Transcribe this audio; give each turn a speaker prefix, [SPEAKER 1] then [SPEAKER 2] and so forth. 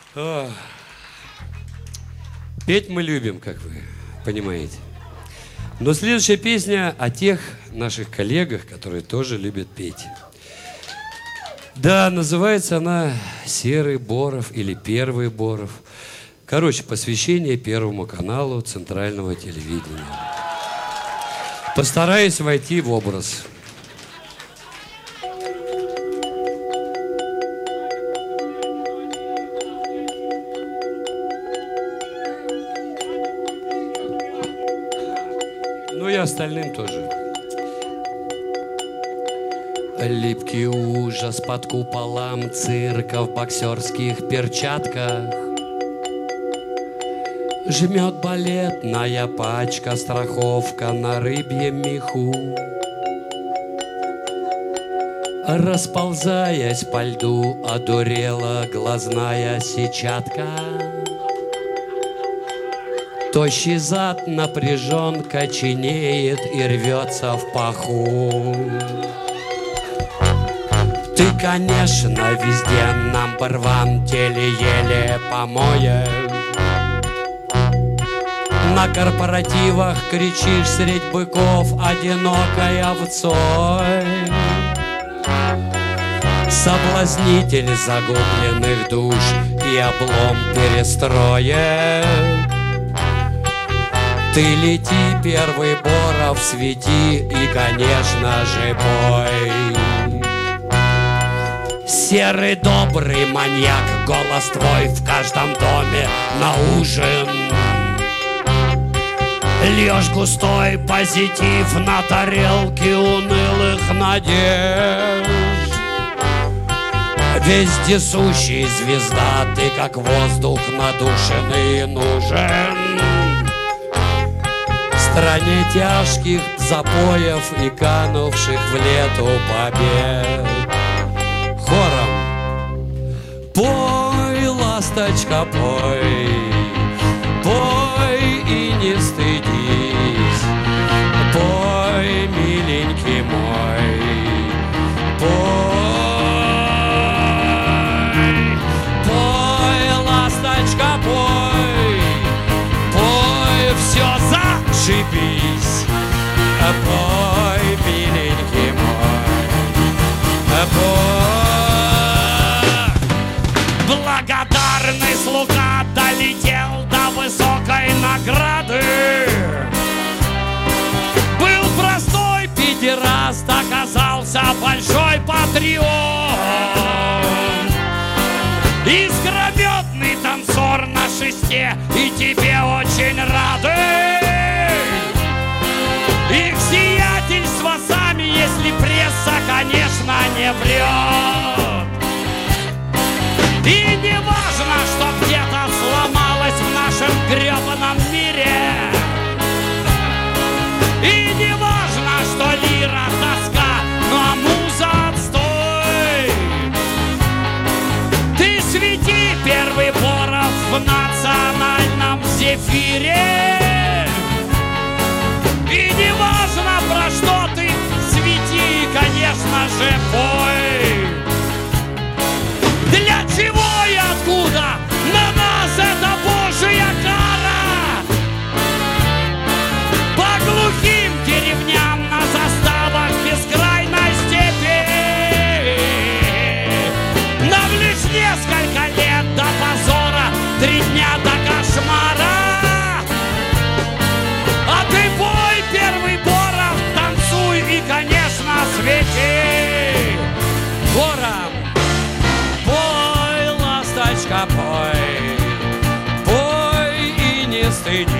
[SPEAKER 1] Петь мы любим, как вы понимаете. Но следующая песня о тех наших коллегах, которые тоже любят петь. Да, называется она «Серый Боров» или «Первый Боров». Короче, посвящение Первому каналу Центрального телевидения. Постараюсь войти в образ. Ну и остальным тоже. Липкий ужас под куполом цирка в боксерских перчатках. Жмет балетная пачка, страховка на рыбьем меху. Расползаясь по льду, одурела глазная сетчатка. Тощий зад напряжен, коченеет и рвется в паху. Ты, конечно, везде number one, еле-еле помоешь. На корпоративах кричишь средь быков одинокой овцой. Соблазнитель загубленных душ и облом перестроек. Ты лети, Первый Боров, свети и, конечно же, пой. Серый добрый маньяк, голос твой в каждом доме на ужин. Льешь густой позитив на тарелке унылых надежд. Вездесущий звезда, ты как воздух надушенный нужен. В стране тяжких запоев и канувших в лету побед. Хором пой, ласточка, пой, пой и не стыдись, пой, миленький мой, пой, пой, ласточка, пой, пой, все зашибись, пой, миленький мой, пой. Благодарный слуга долетел до высокой награды. Был простой педераст, оказался большой патриот. Искрометный танцор на шесте, и тебе очень рады. Их сиятельство сами, если пресса, конечно, не врет. И не важно, что где-то сломалось в нашем гребаном мире. И не важно, что лира тоска, ну а муза отстой. Ты свети, Первый Боров, в национальном зефире. И не важно, про что ты свети, конечно же, пой. Для чего и откуда на нас эта Божья кара? По глухим деревням на заставах бескрайной степи нам лишь несколько лет до позора, 3 дня до кошмара. А ты пой, Первый Боров, танцуй и, конечно, свети. Хором пой, ласточка, пой, пой и не стыдись.